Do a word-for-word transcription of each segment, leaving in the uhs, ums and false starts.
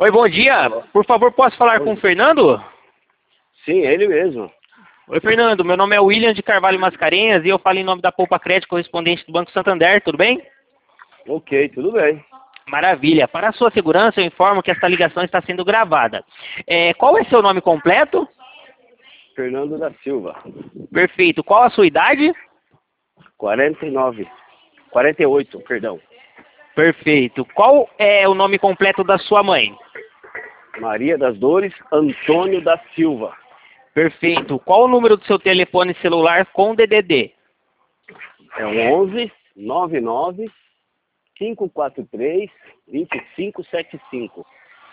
Oi, bom dia. Por favor, posso falar com o Fernando? Sim, ele mesmo. Oi, Fernando. Meu nome é William de Carvalho Mascarenhas e eu falo em nome da Poupa Crédito, correspondente do Banco Santander. Tudo bem? Ok, tudo bem. Maravilha. Para a sua segurança, eu informo que esta ligação está sendo gravada. É, qual é seu nome completo? Fernando da Silva. Perfeito. Qual a sua idade? quarenta e nove. quarenta e oito, perdão. Perfeito. Qual é o nome completo da sua mãe? Maria das Dores Antônio da Silva. Perfeito. Qual o número do seu telefone celular com D D D? É o onze, nove nove, cinco quatro três, dois cinco sete cinco.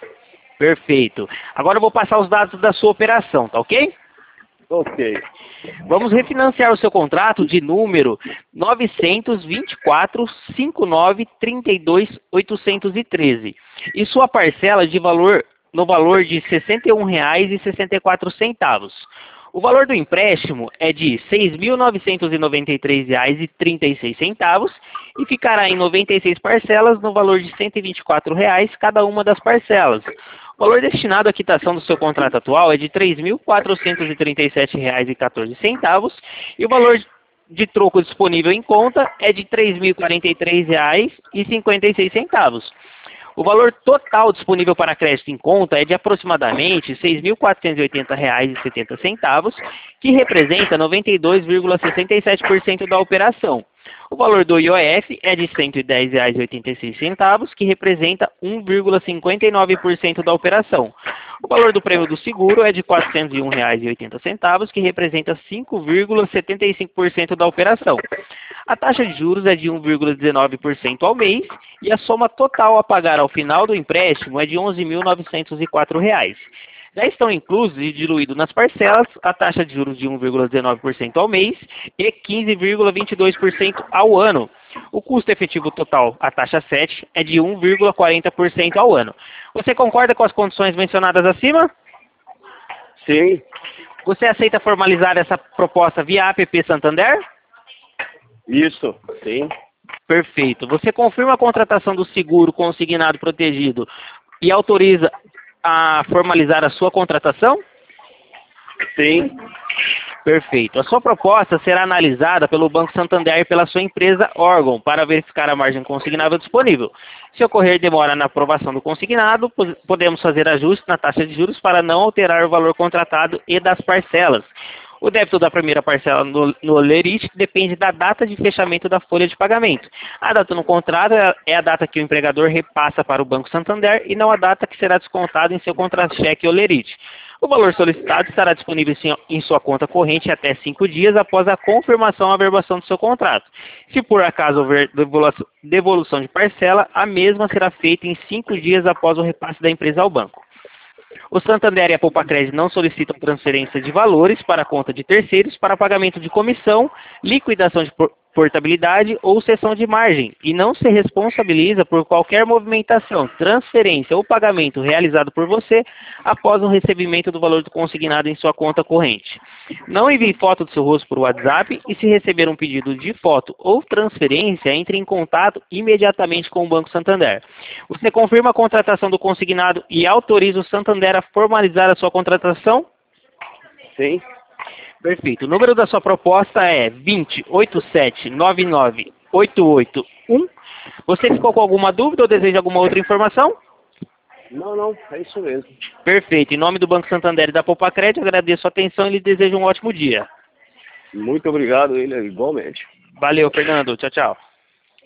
Perfeito. Agora eu vou passar os dados da sua operação, tá ok? Ok. Vamos refinanciar o seu contrato de número novecentos e vinte e quatro, cinquenta e nove, trinta e dois, oitocentos e treze. E sua parcela de valor no valor de sessenta e um reais e sessenta e quatro centavos. O valor do empréstimo é de seis mil novecentos e noventa e três reais e trinta e seis centavos e ficará em noventa e seis parcelas no valor de cento e vinte e quatro reais cada uma das parcelas. O valor destinado à quitação do seu contrato atual é de três mil quatrocentos e trinta e sete reais e quatorze centavos e o valor de troco disponível em conta é de três mil e quarenta e três reais e cinquenta e seis centavos. O valor total disponível para crédito em conta é de aproximadamente seis mil quatrocentos e oitenta reais e setenta centavos, que representa noventa e dois vírgula sessenta e sete por cento da operação. O valor do I O F é de cento e dez reais e oitenta e seis centavos, que representa um vírgula cinquenta e nove por cento da operação. O valor do prêmio do seguro é de quatrocentos e um reais e oitenta centavos, que representa cinco vírgula setenta e cinco por cento da operação. A taxa de juros é de um vírgula dezenove por cento ao mês e a soma total a pagar ao final do empréstimo é de onze mil novecentos e quatro reais. Já estão inclusos e diluídos nas parcelas a taxa de juros de um vírgula dezenove por cento ao mês e quinze vírgula vinte e dois por cento ao ano. O custo efetivo total, a taxa sete, é de um vírgula quarenta por cento ao ano. Você concorda com as condições mencionadas acima? Sim. Você aceita formalizar essa proposta via app Santander? Isso, sim. Perfeito. Você confirma a contratação do seguro consignado protegido e autoriza a formalizar a sua contratação? Sim. Perfeito. A sua proposta será analisada pelo Banco Santander e pela sua empresa órgão para verificar a margem consignável disponível. Se ocorrer demora na aprovação do consignado, podemos fazer ajustes na taxa de juros para não alterar o valor contratado e das parcelas. O débito da primeira parcela no, no Lerite depende da data de fechamento da folha de pagamento. A data no contrato é a data que o empregador repassa para o Banco Santander e não a data que será descontada em seu contra-cheque ou Lerite. O valor solicitado estará disponível em sua conta corrente até cinco dias após a confirmação ou averbação do seu contrato. Se por acaso houver devolução de parcela, a mesma será feita em cinco dias após o repasse da empresa ao banco. O Santander e a Poupa Crédito não solicitam transferência de valores para a conta de terceiros para pagamento de comissão, liquidação de portabilidade ou cessão de margem e não se responsabiliza por qualquer movimentação, transferência ou pagamento realizado por você após o recebimento do valor do consignado em sua conta corrente. Não envie foto do seu rosto por WhatsApp e se receber um pedido de foto ou transferência, entre em contato imediatamente com o Banco Santander. Você confirma a contratação do consignado e autoriza o Santander a formalizar a sua contratação? Sim. Perfeito. O número da sua proposta é vinte, oitenta e sete, noventa e nove, oitenta e oito, um. Você ficou com alguma dúvida ou deseja alguma outra informação? Não, não, é isso mesmo. Perfeito. Em nome do Banco Santander e da Poupa Crédito, agradeço a atenção e lhe desejo um ótimo dia. Muito obrigado, William, igualmente. Valeu, Fernando. Tchau, tchau.